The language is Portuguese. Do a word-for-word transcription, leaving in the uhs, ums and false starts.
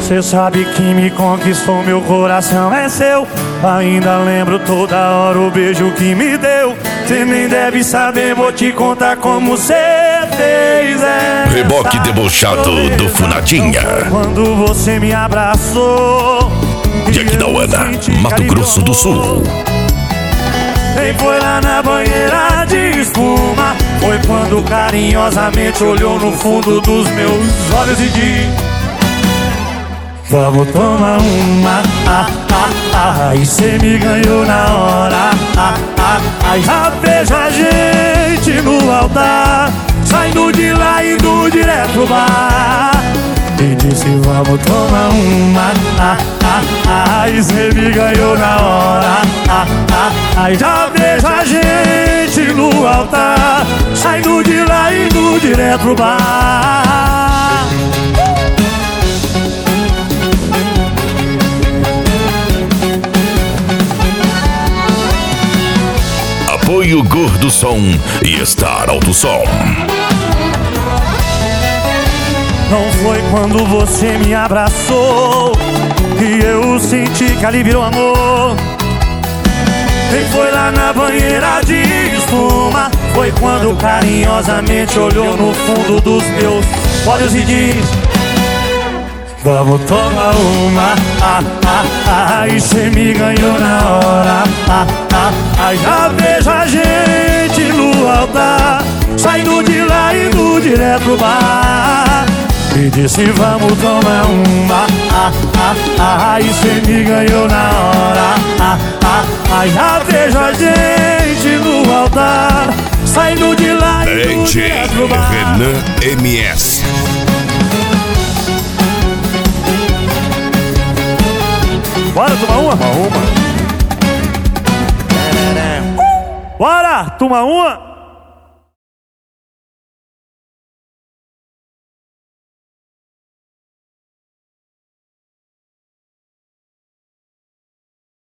Cê sabe que me conquistou, meu coração é seu. Ainda lembro toda hora o beijo que me deu. Cê nem deve saber, vou te contar como cê fez essa Reboque debochado do Funadinha. Quando você me abraçou, Jequitauana, Mato Grosso do Sul. nem foi lá na banheira de espuma. Foi quando carinhosamente olhou no fundo dos meus olhos e disse: vamos tomar uma, ah, ah, ah. E cê me ganhou na hora, ah, ah, ah. Já vejo a gente no altar, saindo de lá e indo direto pro bar. E disse vamos tomar uma, ah, ah, ah. E cê me ganhou na hora, ah, ah, ah. Já vejo a gente no altar, saindo de lá e indo direto pro bar. Apoio Gordo Som e Star Alto Som. Não foi quando você me abraçou que eu senti que ali virou amor. Nem foi lá na banheira de espuma. Foi quando carinhosamente olhou no fundo dos meus olhos e disse: vamos tomar uma, ah, ah, ah. E cê me ganhou na hora, ah, ah, ah. Já vejo a gente no altar, saindo de lá e indo direto pro bar. E disse vamos tomar uma, ah, ah, ah. E cê me ganhou na hora, ah, ah, ah. Já vejo a gente no altar, saindo de lá e indo direto pro bar. Renan M S. Bora tomar uma? Uma, uma. Bora tomar uma?